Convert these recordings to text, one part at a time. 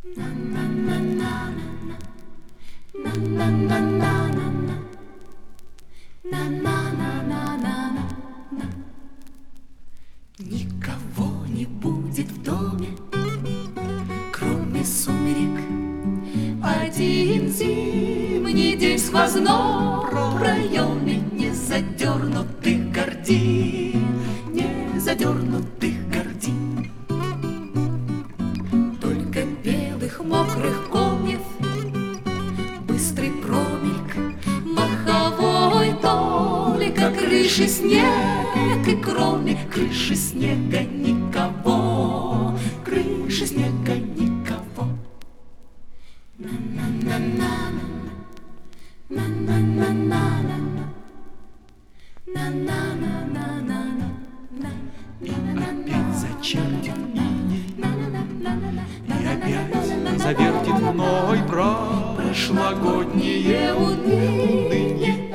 Никого не будет в доме, кроме сумерек. Один зимний день сквозной в проеме незадернутых гордин, незадернутых гордин. Только белых мокрых комьев, быстрый промельк, маховой только крыши снег, и кроме крыши снега никого, крыши снега никого. И опять зачертит иней, и опять завертит мной прошлогодние уныние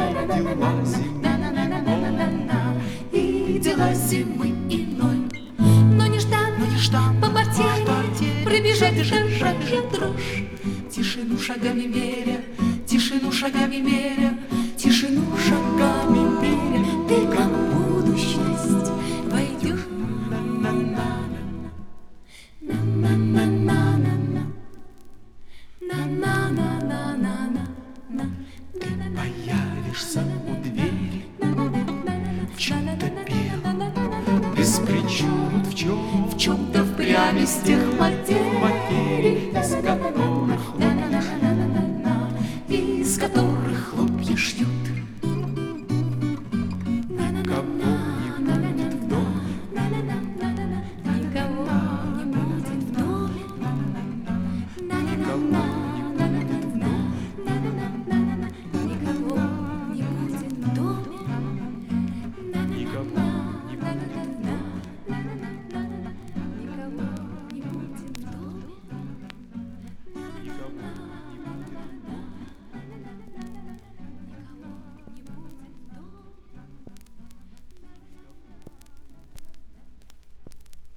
и дела зимы иной. Но нежданно по квартире пробежать дрожь, тишину шагами меря, тишину шагами меря, тишину шагами меря. Ты как в будущность войдешь. Ты появишься у двери в чем-то белом, без причуд, в чем-то В чем-то впрямь из тех потерь,